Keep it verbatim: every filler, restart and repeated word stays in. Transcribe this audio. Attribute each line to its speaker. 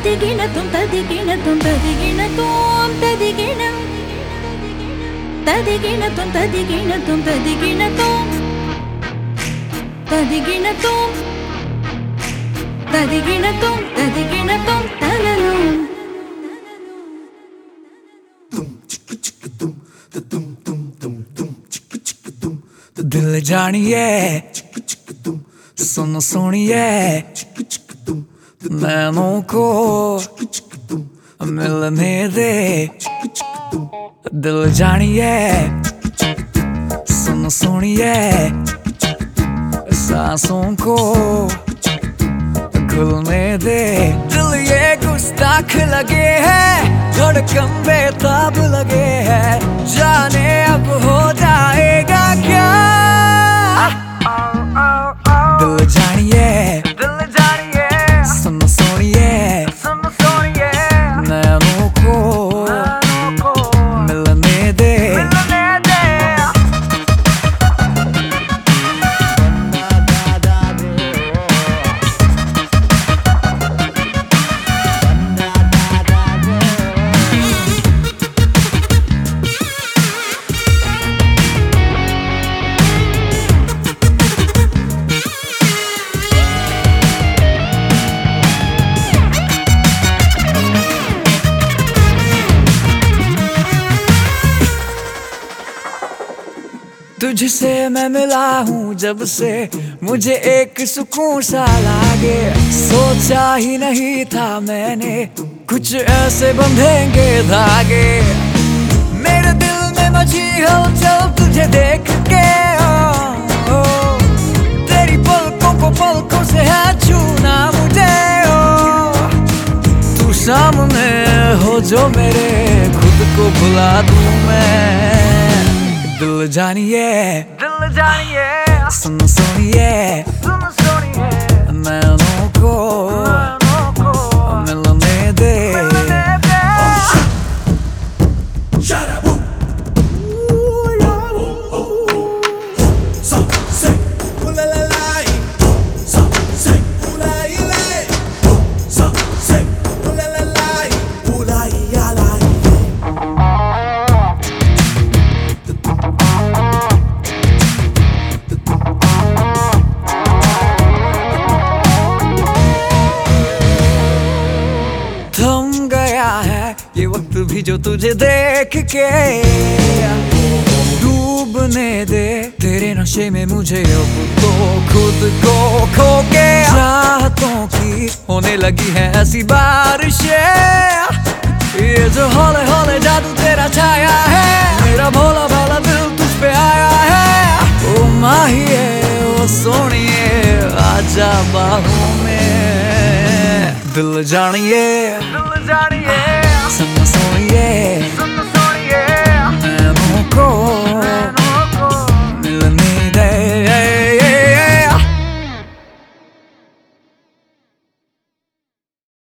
Speaker 1: तदिगिण तुम तदिगिण तुम तदिगिण तुम तदिगिण तदिगिण तुम तदिगिण तुम तदिगिण तुम तदिगिण तुम तदिगिण तुम तदिगिण तुम तललुम
Speaker 2: दिल जानिए सुन सुनिए नैनों को मिलने दे। दिल जानिए सुन सुनिए सांसों को खुलने दे। दिल ये गुस्ताख लगे है, धड़कन बेताब लगे है, जाने अब हो जाएगा क्या। दिल जानिए दिल जानिए सुन सुनिए सुन सुनिए नैनों को मिलने दे मिलने दे। तुझसे मैं मिला हूँ जब से मुझे एक सुकून सा लागे। सोचा ही नहीं था मैंने कुछ ऐसे बंधेंगे धागे। मेरे दिल में मची हलचल तुझे देख के, ओ, ओ, तेरी पलकों को पलकों से है छूना मुझे। ओ, तू सामने हो जो मेरे खुद को भुला दूं मैं। दिल जानिए दिल जानिए सुन सुनिए सुन सुनिए नैनों को मिलने दे। ये वक्त भी जो तुझे देख के डूबने दे तेरे नशे में मुझे अब तो खुद को खो के। चाहतों की होने लगी है ऐसी बारिशें, ये जो हौले हौले जादू तेरा छाया है, मेरा भोला भाला दिल तुझ पे आया है। ओ माहिए ओ सोनिए आजा बाहों में। दिल जानिए दिल जानिए